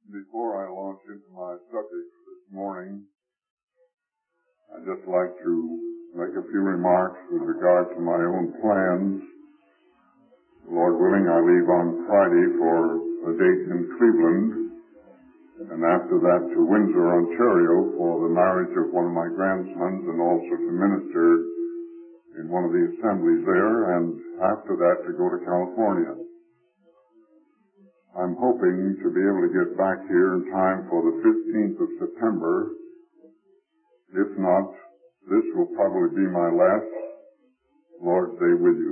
Before I launch into my subject this morning, I'd just like to make a few remarks with regard to my own plans. Lord willing, I leave on Friday for a date in Cleveland, and after that to Windsor, Ontario, for the marriage of one of my grandsons, and also to minister in one of the assemblies there, and after that to go to California. I'm hoping to be able to get back here in time for the 15th of September. If not, this will probably be my last. Lord, stay with you.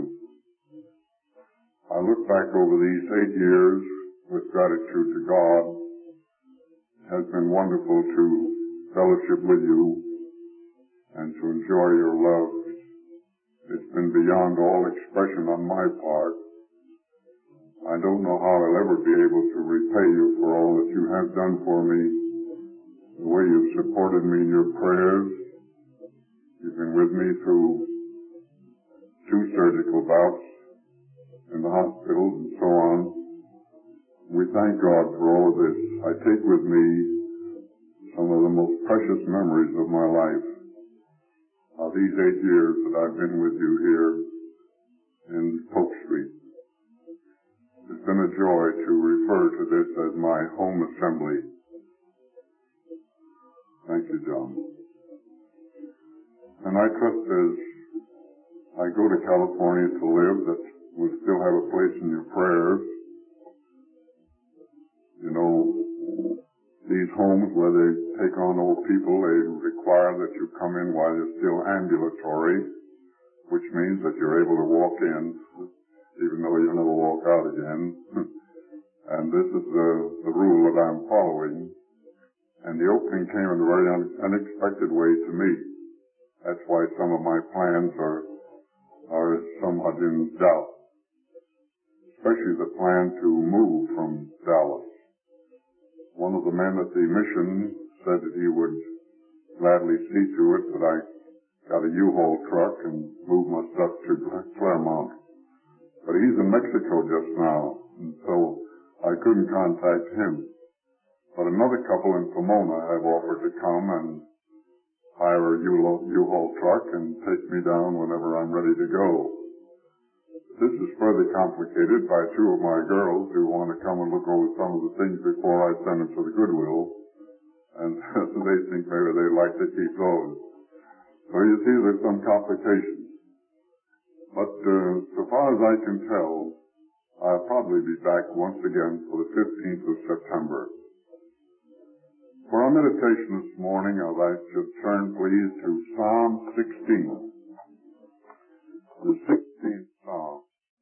I look back over these 8 years with gratitude to God. It has been wonderful to fellowship with you and to enjoy your love. It's been beyond all expression on my part. I don't know how I'll ever be able to repay you for all that you have done for me, the way you've supported me in your prayers. You've been with me through 2 surgical bouts in the hospital and so on. We thank God for all of this. I take with me some of the most precious memories of my life, of these 8 years that I've been with you here in Polk Street. It's been a joy to refer to this as my home assembly. Thank you, John. And I trust as I go to California to live that we'll still have a place in your prayers. You know, these homes where they take on old people, they require that you come in while you're still ambulatory, which means that you're able to walk in, even though you'll never walk out again. And this is the rule that I'm following. And the opening came in a very unexpected way to me. That's why some of my plans are somewhat in doubt, especially the plan to move from Dallas. One of the men at the mission said that he would gladly see to it that I got a U-Haul truck and moved my stuff to Claremont. But he's in Mexico just now, and so I couldn't contact him. But another couple in Pomona have offered to come and hire a U-Haul truck and take me down whenever I'm ready to go. This is further complicated by 2 of my girls who want to come and look over some of the things before I send them to the Goodwill, and they think maybe they'd like to keep those. So you see, there's some complications. But so far as I can tell, I'll probably be back once again for the 15th of September. For our meditation this morning, I'd like to turn, please, to Psalm 16. The 16th Psalm.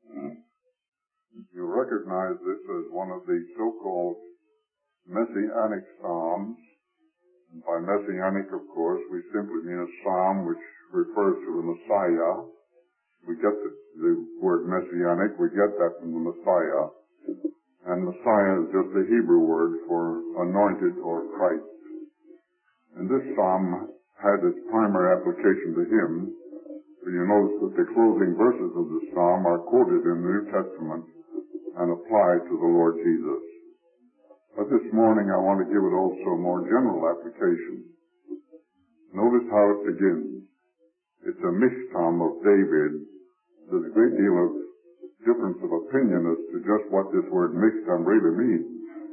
You recognize this as one of the so-called Messianic Psalms. And by Messianic, of course, we simply mean a psalm which refers to the Messiah. We get the word Messianic, we get that from the Messiah. And Messiah is just the Hebrew word for anointed or Christ. And this psalm had its primary application to him. You notice that the closing verses of the psalm are quoted in the New Testament and applied to the Lord Jesus. But this morning I want to give it also a more general application. Notice how it begins. It's a mishtam of David. There's a great deal of difference of opinion as to just what this word mishtam really means.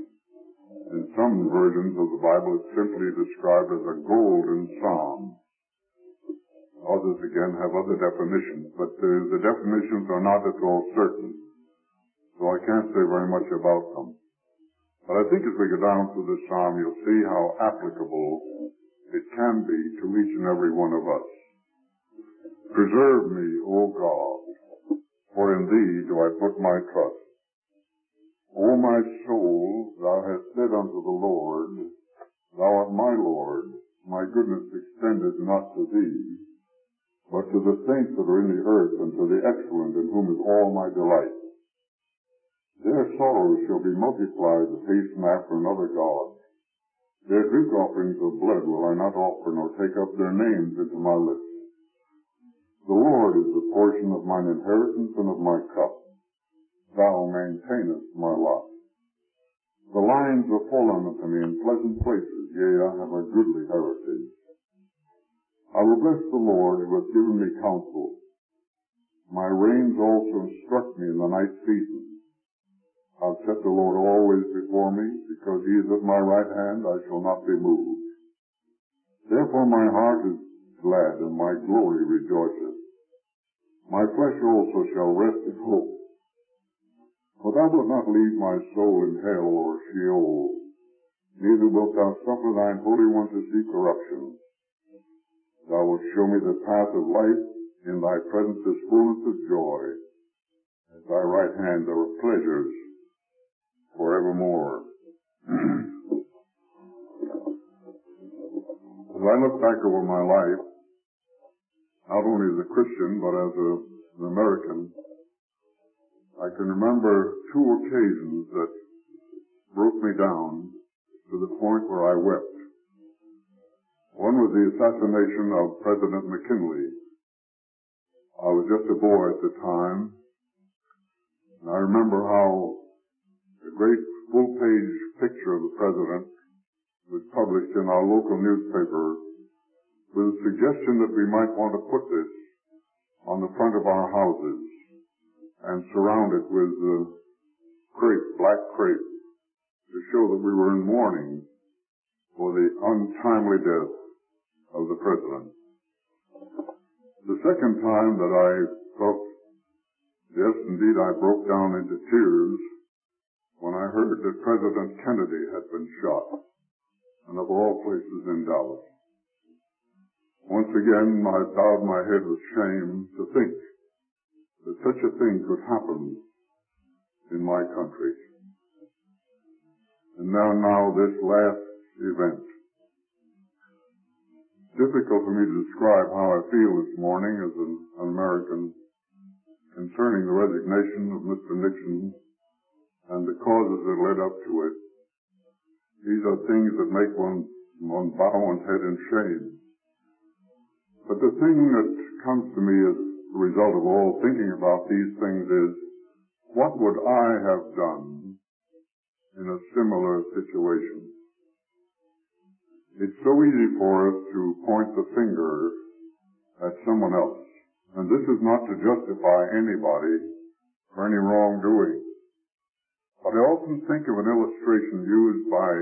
In some versions of the Bible, it's simply described as a golden psalm. Others, again, have other definitions, but the definitions are not at all certain, so I can't say very much about them. But I think as we go down through this psalm, you'll see how applicable it can be to each and every one of us. Preserve me, O God, for in thee do I put my trust. O my soul, thou hast said unto the Lord, thou art my Lord, my goodness extended not to thee, but to the saints that are in the earth, and to the excellent in whom is all my delight. Their sorrows shall be multiplied that hasten after another God. Their drink offerings of blood will I not offer, nor take up their names into my lips. The Lord is the portion of mine inheritance and of my cup. Thou maintainest my lot. The lines are fallen unto me in pleasant places, yea, I have a goodly heritage. I will bless the Lord who hath given me counsel. My reins also instruct me in the night season. I've set the Lord always before me, because he is at my right hand, I shall not be moved. Therefore my heart is glad, and my glory rejoiceth. My flesh also shall rest in hope. For thou wilt not leave my soul in hell or Sheol, neither wilt thou suffer thine Holy One to see corruption. Thou wilt show me the path of life, in thy presence is fullness of joy. At thy right hand there are pleasures forevermore. As I look back over my life, not only as a Christian, but as an American, I can remember two occasions that broke me down to the point where I wept. One was the assassination of President McKinley. I was just a boy at the time, and I remember how a great full-page picture of the president was published in our local newspaper with a suggestion that we might want to put this on the front of our houses and surround it with crepe, black crepe, to show that we were in mourning for the untimely death of the president. The second time that I felt, yes, indeed, I broke down into tears when I heard that President Kennedy had been shot, and of all places in Dallas. Once again, I bowed my head with shame to think that such a thing could happen in my country. And now this last event. Difficult for me to describe how I feel this morning as an American concerning the resignation of Mr. Nixon and the causes that led up to it. These are things that make one bow one's head in shame. But the thing that comes to me as a result of all thinking about these things is, what would I have done in a similar situation? It's so easy for us to point the finger at someone else. And this is not to justify anybody for any wrongdoing. But I often think of an illustration used by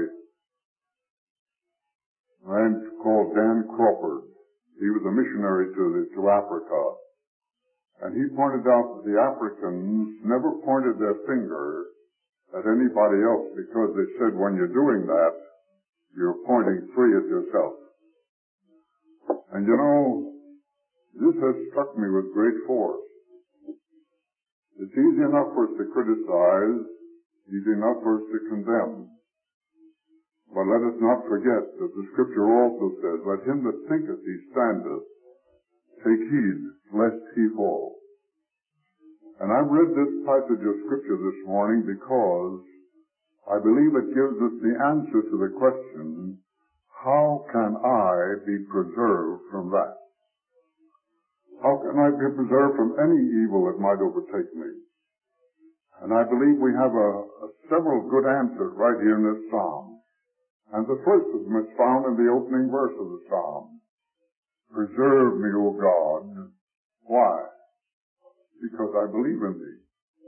a man called Dan Crawford. He was a missionary to Africa. And he pointed out that the Africans never pointed their finger at anybody else because they said, when you're doing that, you're pointing free at yourself. And you know, this has struck me with great force. It's easy enough for us to criticize, easy enough for us to condemn. But let us not forget that the Scripture also says, let him that thinketh he standeth take heed lest he fall. And I've read this passage of Scripture this morning because I believe it gives us the answer to the question, how can I be preserved from that? How can I be preserved from any evil that might overtake me? And I believe we have several good answers right here in this psalm. And the first of them is found in the opening verse of the psalm. Preserve me, O God. Why? Because I believe in thee.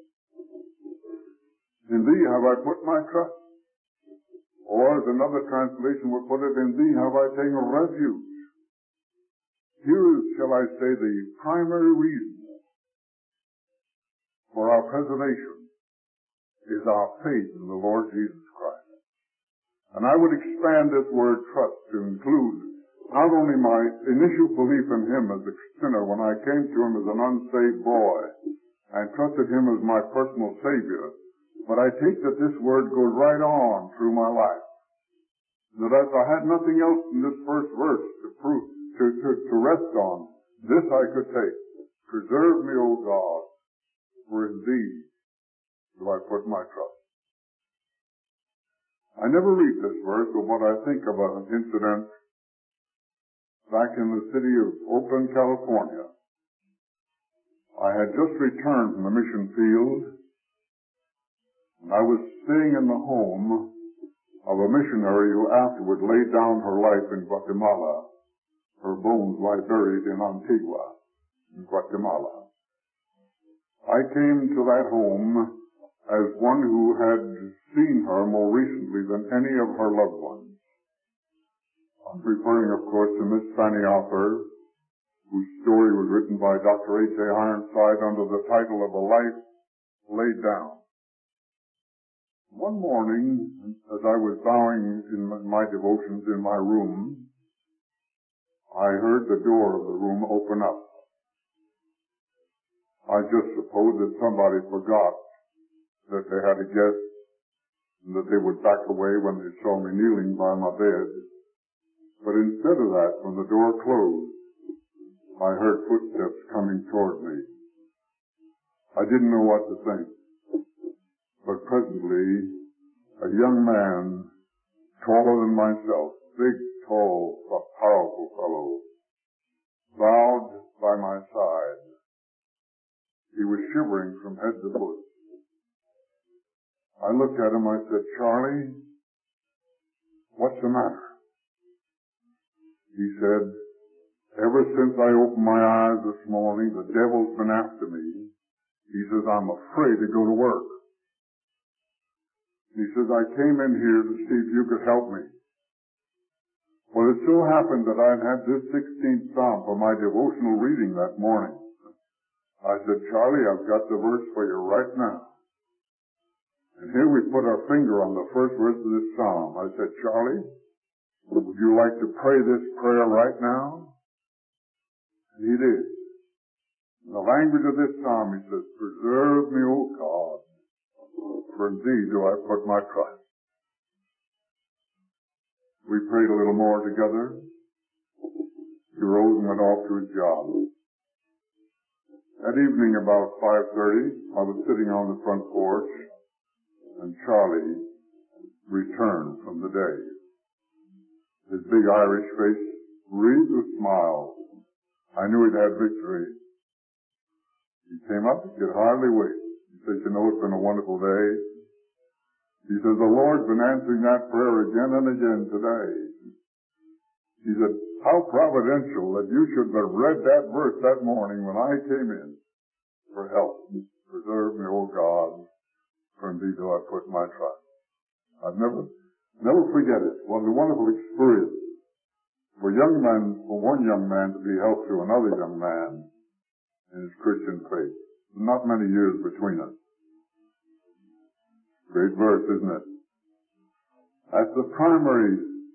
In thee have I put my trust. Or, as another translation would put it, in thee have I taken refuge. Here is, shall I say, the primary reason for our preservation is our faith in the Lord Jesus Christ. And I would expand this word trust to include not only my initial belief in him as a sinner when I came to him as an unsaved boy and trusted him as my personal Savior, but I take that this word goes right on through my life. That as I had nothing else in this first verse to rest on, this I could take. Preserve me, O God, for in thee do I put my trust. I never read this verse, but when I think of an incident back in the city of Oakland, California, I had just returned from the mission field, And I was staying in the home of a missionary who afterward laid down her life in Guatemala. Her bones lie buried in Antigua, in Guatemala. I came to that home as one who had seen her more recently than any of her loved ones. I'm referring, of course, to Miss Fanny Arthur, whose story was written by Dr. H.A. Ironside under the title of A Life Laid Down. One morning, as I was bowing in my devotions in my room, I heard the door of the room open up. I just supposed that somebody forgot that they had a guest and that they would back away when they saw me kneeling by my bed. But instead of that, when the door closed, I heard footsteps coming toward me. I didn't know what to think. But presently, a young man, taller than myself, big, tall, a powerful fellow, bowed by my side. He was shivering from head to foot. I looked at him, I said, "Charlie, what's the matter?" He said, "Ever since I opened my eyes this morning, the devil's been after me." He says, "I'm afraid to go to work." He says, "I came in here to see if you could help me." Well, it so happened that I'd had this 16th Psalm for my devotional reading that morning. I said, "Charlie, I've got the verse for you right now." And here we put our finger on the first verse of this Psalm. I said, "Charlie, would you like to pray this prayer right now?" And he did. In the language of this Psalm, he says, "Preserve me, O God, for in thee do I put my trust." We prayed a little more together. He rose and went off to his job. That evening about 5:30, I was sitting on the front porch, and Charlie returned from the day. His big Irish face wreathed with smiles. I knew he'd had victory. He came up, he could hardly wait. He said, "You know, it's been a wonderful day." He says, "The Lord's been answering that prayer again and again today." He said, "How providential that you should have read that verse that morning when I came in for help. Preserve me, O God, for in thee do I put my trust." I've never forget it. What a wonderful experience for one young man to be helped to another young man in his Christian faith. Not many years between us. Great verse, isn't it? That's the primary,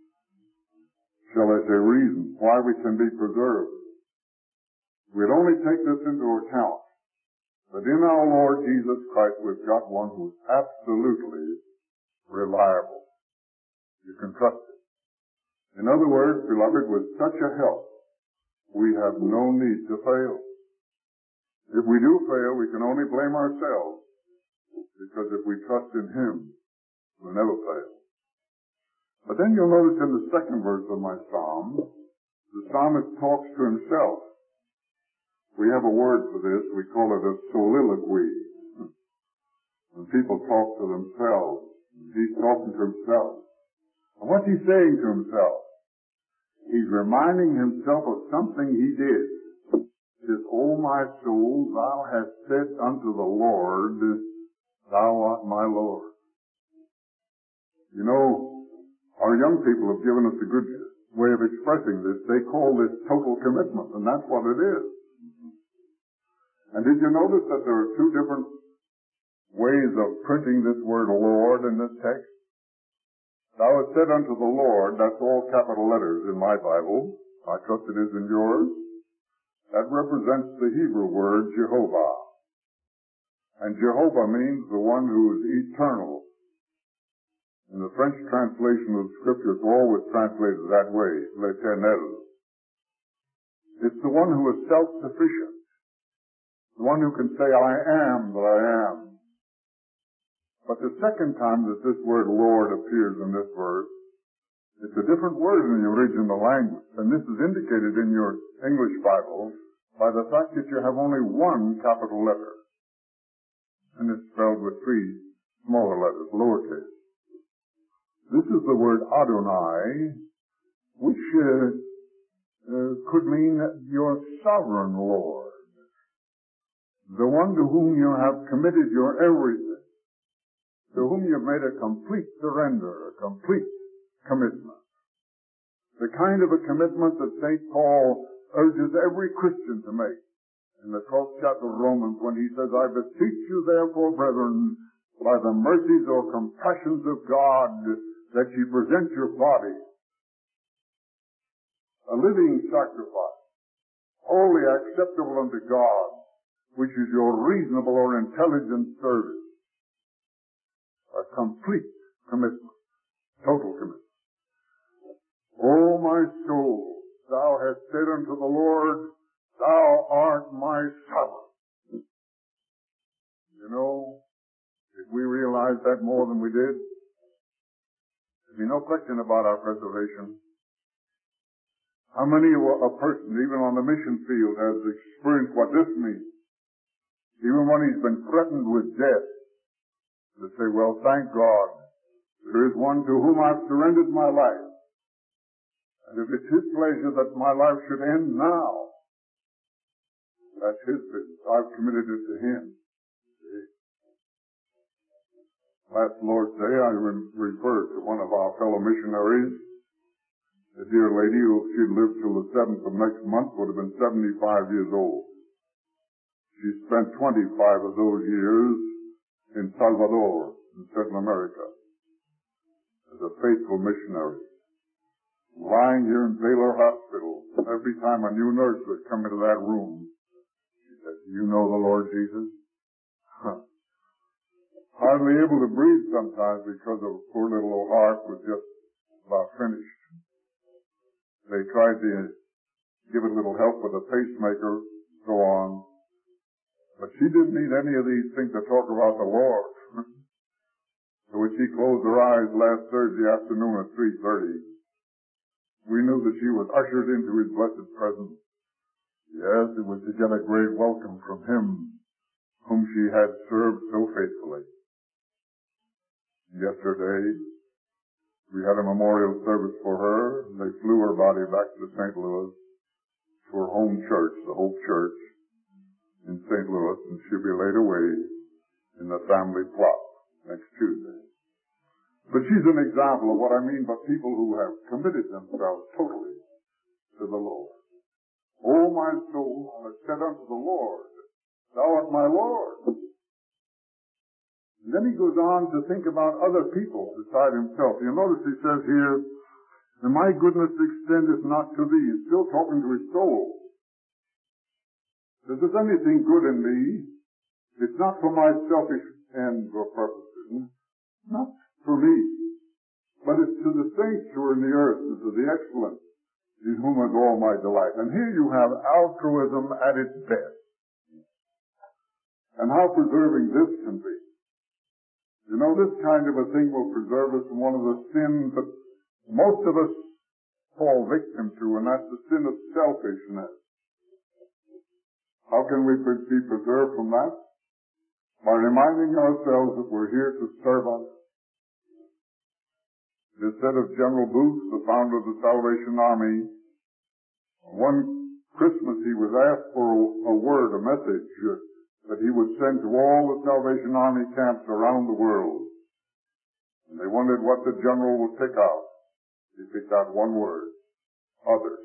shall I say, reason why we can be preserved. We'd only take this into account, that in our Lord Jesus Christ we've got one who's absolutely reliable. You can trust it. In other words, beloved, with such a help, we have no need to fail. If we do fail, we can only blame ourselves, because if we trust in Him, we'll never fail. But then you'll notice in the second verse of my psalm, the psalmist talks to himself. We have a word for this. We call it a soliloquy. When people talk to themselves, he's talking to himself. And what's he saying to himself? He's reminding himself of something he did. He says, "O my soul, thou hast said unto the Lord, thou art my Lord." You know, our young people have given us a good way of expressing this. They call this total commitment, and that's what it is. And did you notice that there are two different ways of printing this word Lord in this text? Thou hast said unto the Lord, that's all capital letters in my Bible. I trust it is in yours. That represents the Hebrew word Jehovah. And Jehovah means the one who is eternal. In the French translation of the Scripture, it's always translated that way, l'Éternel. It's the one who is self-sufficient. The one who can say, "I am that I am." But the second time that this word Lord appears in this verse, it's a different word in the original language. And this is indicated in your English Bible by the fact that you have only one capital letter. And it's spelled with three smaller letters, lowercase. This is the word Adonai, which could mean your sovereign Lord, the one to whom you have committed your everything, to whom you've made a complete surrender, a complete commitment. The kind of a commitment that St. Paul urges every Christian to make in the 12th chapter of Romans when he says, I beseech you therefore, brethren, by the mercies or compassions of God, that ye present your body a living sacrifice, wholly acceptable unto God, which is your reasonable or intelligent service. A complete commitment, total commitment. O my soul, thou hast said unto the Lord, thou art my sovereign. You know, if we realize that more than we did, there'd be no question about our preservation. How many a person, even on the mission field, has experienced what this means? Even when he's been threatened with death, to say, well, thank God, there is one to whom I've surrendered my life. And if it's His pleasure that my life should end now, that's His business. I've committed it to Him. Last Lord's Day, I referred to one of our fellow missionaries, a dear lady who, if she'd lived till the 7th of next month, would have been 75 years old. She spent 25 of those years in Salvador, in Central America, as a faithful missionary. Lying here in Baylor Hospital, every time a new nurse would come into that room, she said, do you know the Lord Jesus? Hardly able to breathe sometimes because her poor little old heart was just about finished. They tried to give it a little help with a pacemaker, so on. But she didn't need any of these things to talk about the Lord. So when she closed her eyes last Thursday afternoon at 3:30, we knew that she was ushered into His blessed presence. Yes, it was to get a great welcome from Him whom she had served so faithfully. Yesterday, we had a memorial service for her. They flew her body back to St. Louis to her home church, the Hope Church in St. Louis, and she'll be laid away in the family plot next Tuesday. But she's an example of what I mean by people who have committed themselves totally to the Lord. O my soul, I have said unto the Lord, thou art my Lord. And then he goes on to think about other people beside himself. You'll notice he says here, and my goodness extendeth not to thee. He's still talking to his soul. If there's anything good in me, it's not for my selfish ends or purposes, not for me, but it's to the saints who are in the earth, and to the excellent, in whom is all my delight. And here you have altruism at its best. And how preserving this can be. You know, this kind of a thing will preserve us from one of the sins that most of us fall victim to, and that's the sin of selfishness. How can we be preserved from that? By reminding ourselves that we're here to serve others. It is said of General Booth, the founder of the Salvation Army, one Christmas he was asked for a word, a message that he would send to all the Salvation Army camps around the world. And they wondered what the general would pick out. He picked out one word: others.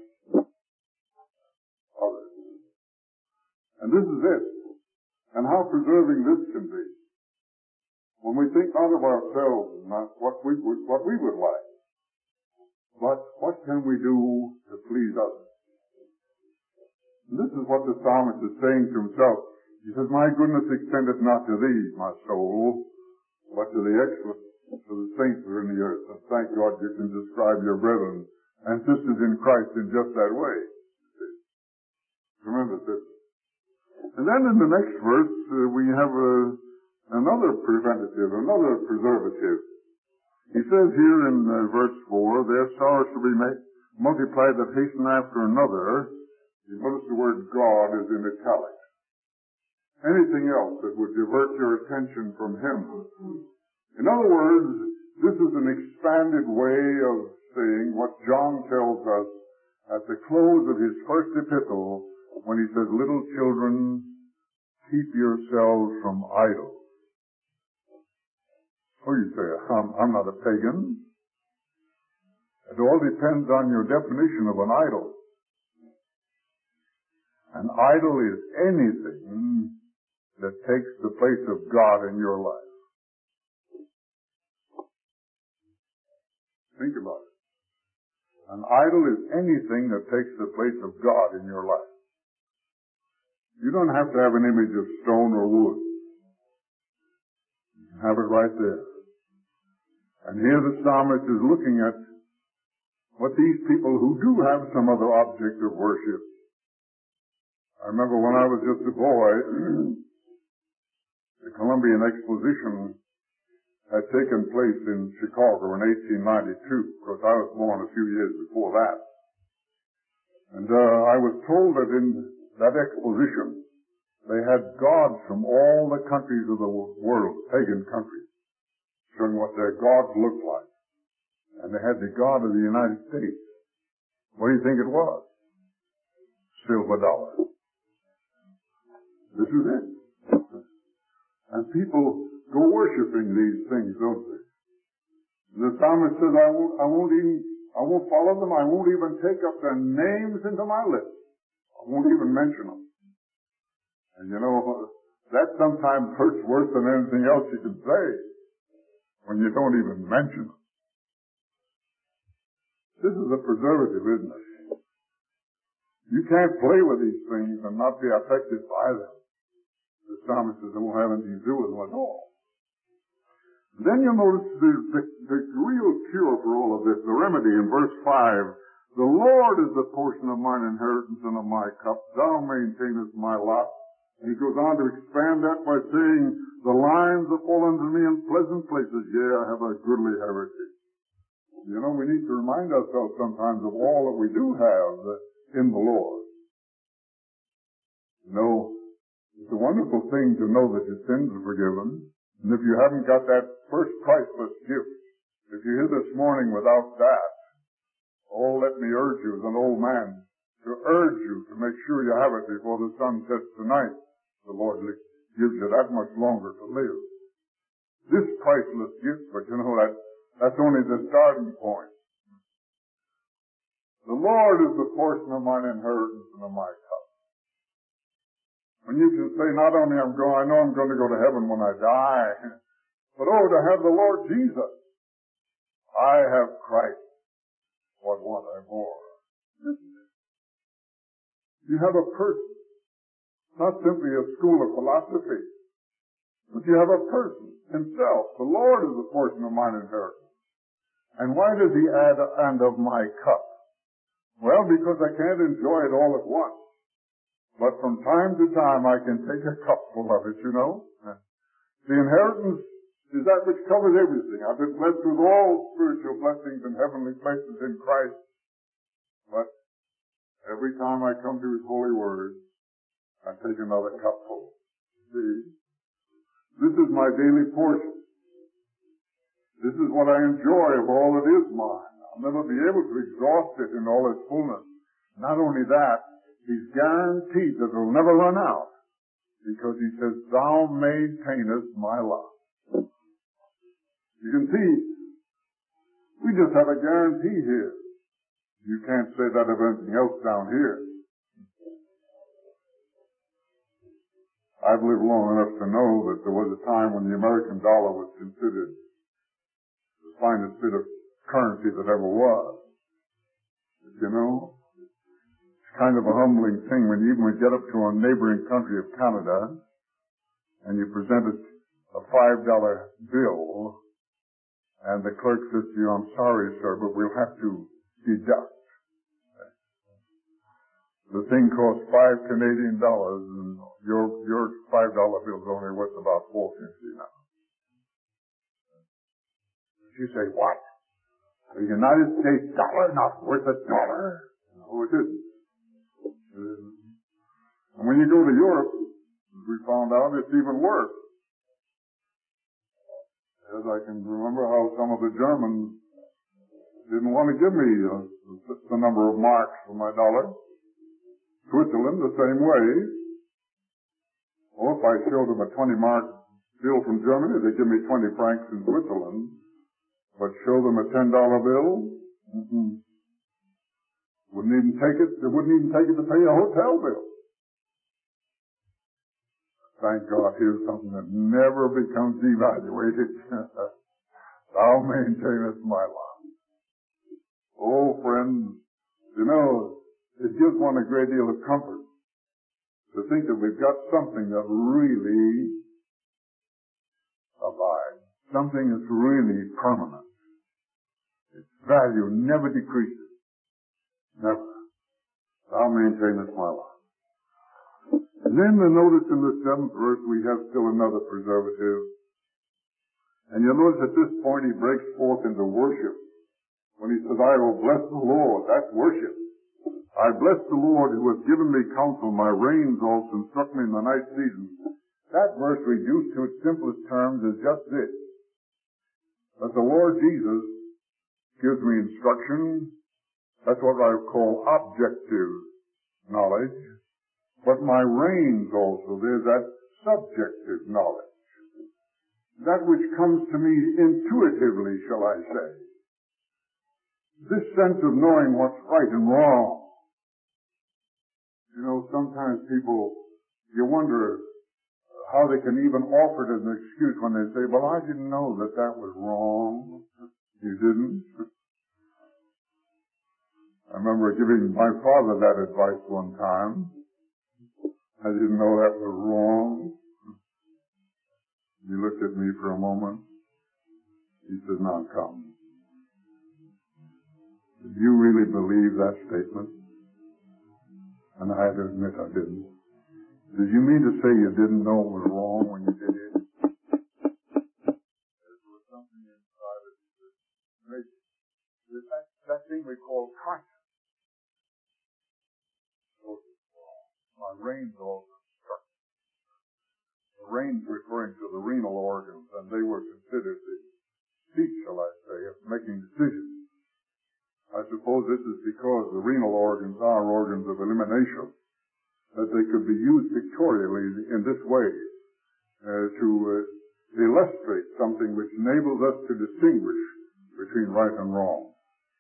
Others. And this is it. And how preserving this can be. When we think not of ourselves and not what we would like, but what can we do to please others? And this is what the psalmist is saying to himself. He says, my goodness extendeth not to thee, my soul, but to the excellent, to the saints who are in the earth. And thank God you can describe your brethren and sisters in Christ in just that way. Tremendous, isn't it? And then in the next verse, we have another preventative, another preservative. He says here in verse 4, their sorrow shall be multiplied that hasten after another. You notice the word God is in italics. Anything else that would divert your attention from Him In other words, this is an expanded way of saying what John tells us at the close of his first epistle when he says, little children, keep yourselves from idols. Oh, you say, I'm not a pagan. It all depends on your definition of an idol. An idol is anything that takes the place of God in your life. Think about it. An idol is anything that takes the place of God in your life. You don't have to have an image of stone or wood. You can have it right there. And here the psalmist is looking at what these people who do have some other object of worship. I remember when I was just a boy, the Columbian Exposition had taken place in Chicago in 1892, because I was born a few years before that. And I was told that in that exposition, they had gods from all the countries of the world, pagan countries, showing what their gods looked like. And they had the God of the United States. What do you think it was? Silver dollar. This is it. And people go worshiping these things, don't they? The psalmist says, I won't follow them. I won't even take up their names into my lips. I won't even mention them. And you know, that sometimes hurts worse than anything else you can say when you don't even mention them. This is a preservative, isn't it? You can't play with these things and not be affected by them. The psalmist says, I won't have anything to do with them at all. Then you'll notice the real cure for all of this, the remedy in verse 5. The Lord is the portion of mine inheritance and of my cup. Thou maintainest my lot. And he goes on to expand that by saying, the lines have fallen to me in pleasant places. Yea, I have a goodly heritage. You know, we need to remind ourselves sometimes of all that we do have in the Lord. You know, it's a wonderful thing to know that your sins are forgiven. And if you haven't got that first priceless gift, if you're here this morning without that, oh, let me urge you as an old man to urge you to make sure you have it before the sun sets tonight. The Lord gives you that much longer to live. This priceless gift, but you know, that's only the starting point. The Lord is the portion of mine inheritance and of my cup. When you can say, not only I know I'm going to go to heaven when I die, but oh, to have the Lord Jesus. I have Christ. What want I more? You have a person. Not simply a school of philosophy, but you have a person himself. The Lord is the portion of mine inheritance. And why does he add, and of my cup? Well, because I can't enjoy it all at once. But from time to time I can take a cupful of it, you know. The inheritance is that which covers everything. I've been blessed with all spiritual blessings and heavenly places in Christ. But every time I come to his holy word, I take another cupful. See? This is my daily portion. This is what I enjoy of all that is mine. I'll never be able to exhaust it in all its fullness. Not only that, he's guaranteed that it'll never run out. Because he says, thou maintainest my lot. You can see, we just have a guarantee here. You can't say that of anything else down here. I've lived long enough to know that there was a time when the American dollar was considered the finest bit of currency that ever was. You know, it's kind of a humbling thing when you even get up to a neighboring country of Canada and you present a $5 bill and the clerk says to you, I'm sorry, sir, but we'll have to deduct. The thing costs $5 Canadian, and your $5 bill's only worth about $4.50 now. You say, what? The United States dollar not worth $1? No, it isn't. And when you go to Europe, we found out it's even worse. As I can remember how some of the Germans didn't want to give me the number of marks for my dollar. Switzerland, the same way. Or if I showed them a 20-mark bill from Germany, they'd give me 20 francs in Switzerland. But show them a $10 bill, wouldn't even take it. They wouldn't even take it to pay a hotel bill. Thank God, here's something that never becomes devaluated. Thou maintainest my lot. Oh, friends, you know, it gives one a great deal of comfort to think that we've got something that really abides, something that's really permanent. Its value never decreases. Never. Thou maintainest my lot. And then notice in the 7th verse we have still another preservative. And you'll notice at this point he breaks forth into worship. When he says, I will bless the Lord, that's worship. I bless the Lord who has given me counsel, my reins also instruct me in the night season. That verse reduced to its simplest terms is just this. That the Lord Jesus gives me instruction. That's what I call objective knowledge. But my reins also, there's that subjective knowledge. That which comes to me intuitively, shall I say. This sense of knowing what's right and wrong. You know, sometimes people, you wonder how they can even offer it as an excuse when they say, well, I didn't know that that was wrong. You didn't? I remember giving my father that advice one time. I didn't know that was wrong. He looked at me for a moment. He said, now come. Did you really believe that statement? And I had to admit I didn't. Did you mean to say you didn't know it was wrong when you did it? There was something inside of you that made it. That thing we call conscience. My reins also struck. The reins referring to the renal organs, and they were considered the seat, shall I say, of making decisions. I suppose this is because the renal organs are organs of elimination, that they could be used pictorially in this way to illustrate something which enables us to distinguish between right and wrong.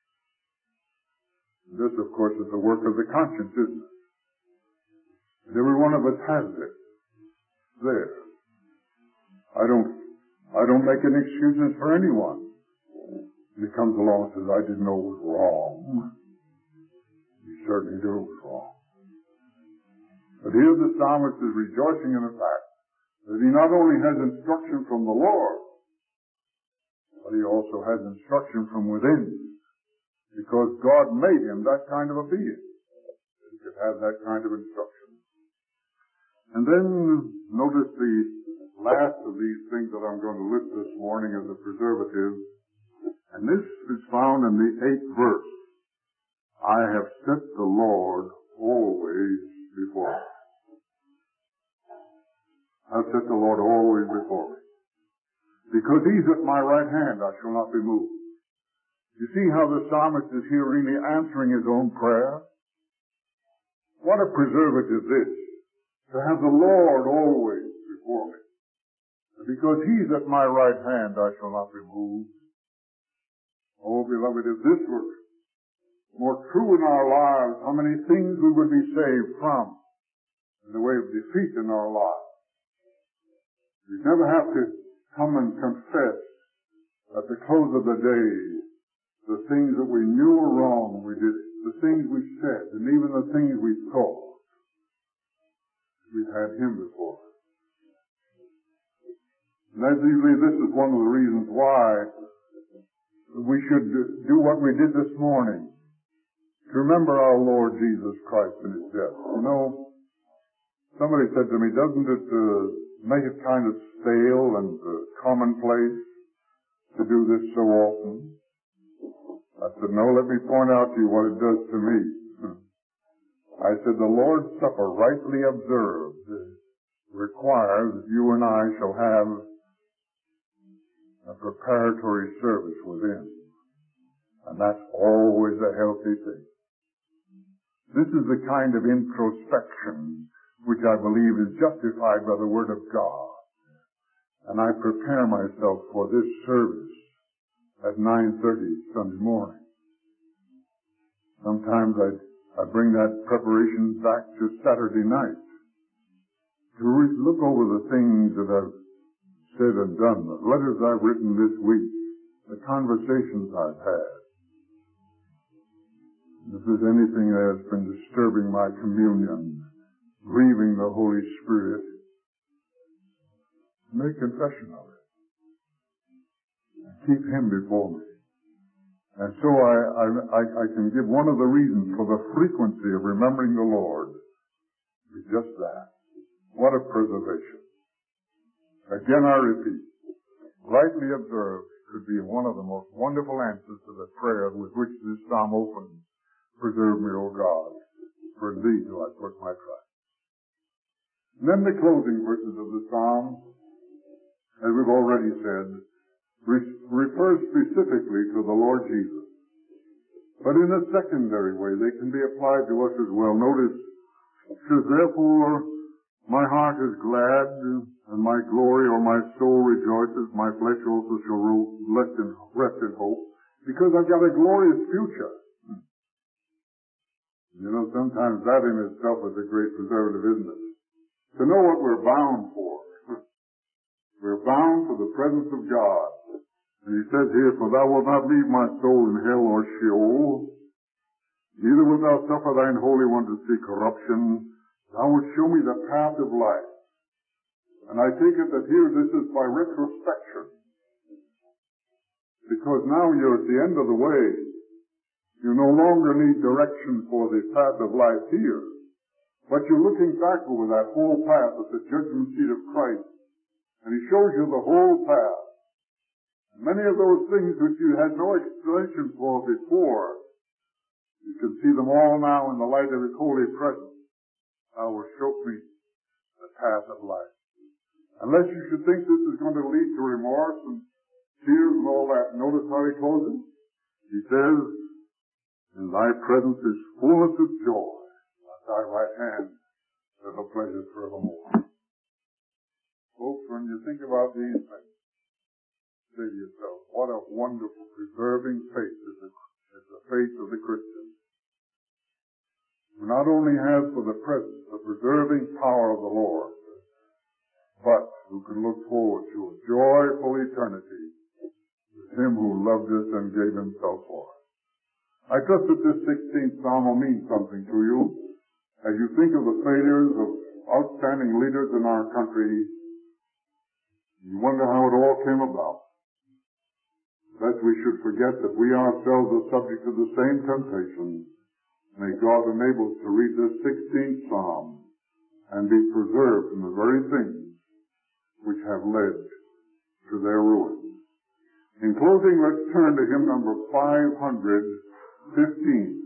This, of course, is the work of the conscience, isn't it? And every one of us has this. There. I don't make any excuses for anyone. And he comes along and says, I didn't know it was wrong. You certainly knew it was wrong. But here the psalmist is rejoicing in the fact that he not only has instruction from the Lord, but he also has instruction from within. Because God made him that kind of a being. He could have that kind of instruction. And then notice the last of these things that I'm going to list this morning as a preservative. And this is found in the 8th verse. I have set the Lord always before me. I've set the Lord always before me. Because he's at my right hand, I shall not be moved. You see how the psalmist is here really answering his own prayer? What a preservative this, to have the Lord always before me. And because he's at my right hand, I shall not be moved. Oh, beloved, if this were more true in our lives, how many things we would be saved from in the way of defeat in our lives. We'd never have to come and confess at the close of the day the things that we knew were wrong, we did, the things we said, and even the things we thought. We've had him before. And that's usually, this is one of the reasons why we should do what we did this morning. To remember our Lord Jesus Christ and his death. You know, somebody said to me, doesn't it make it kind of stale and commonplace to do this so often? I said, no, let me point out to you what it does to me. I said, the Lord's Supper, rightly observed, requires that you and I shall have a preparatory service within. And that's always a healthy thing. This is the kind of introspection which I believe is justified by the Word of God. And I prepare myself for this service at 9:30 Sunday morning. Sometimes I bring that preparation back to Saturday night to look over the things that I've said and done, the letters I've written this week, the conversations I've had. If there's anything that has been disturbing my communion, grieving the Holy Spirit, make confession of it. Keep Him before me. And so I can give one of the reasons for the frequency of remembering the Lord is just that. What a preservation. Again I repeat, rightly observed could be one of the most wonderful answers to the prayer with which this psalm opens. Preserve me, O God, for in Thee do I put my trust. And then the closing verses of the psalm, as we've already said, refers specifically to the Lord Jesus. But in a secondary way, they can be applied to us as well. Notice, it says, therefore, my heart is glad, and my glory or my soul rejoices. My flesh also shall rest in hope, because I've got a glorious future. You know, sometimes that in itself is a great preservative, isn't it? To know what we're bound for. We're bound for the presence of God. And he says here, for thou wilt not leave my soul in hell or Sheol, neither wilt thou suffer thine Holy One to see corruption. Thou wilt show me the path of life. And I take it that here this is by retrospection. Because now you're at the end of the way. You no longer need direction for the path of life here. But you're looking back over that whole path at the judgment seat of Christ. And He shows you the whole path. Many of those things which you had no explanation for before, you can see them all now in the light of His holy presence. Thou wilt show me the path of life. Unless you should think this is going to lead to remorse and tears and all that, notice how He closes. He says, in Thy presence is fullness of joy. At Thy right hand there are pleasures forevermore. Folks, when you think about these things, say to yourself, what a wonderful preserving faith is the faith of the Christian. Who not only has for the present the preserving power of the Lord, but who can look forward to a joyful eternity with Him who loved us and gave Himself for us. I trust that this 16th Psalm will mean something to you as you think of the failures of outstanding leaders in our country. You wonder how it all came about. Lest we should forget that we ourselves are subject to the same temptation. May God enable us to read this 16th Psalm and be preserved from the very things which have led to their ruin. In closing, let's turn to hymn number 515.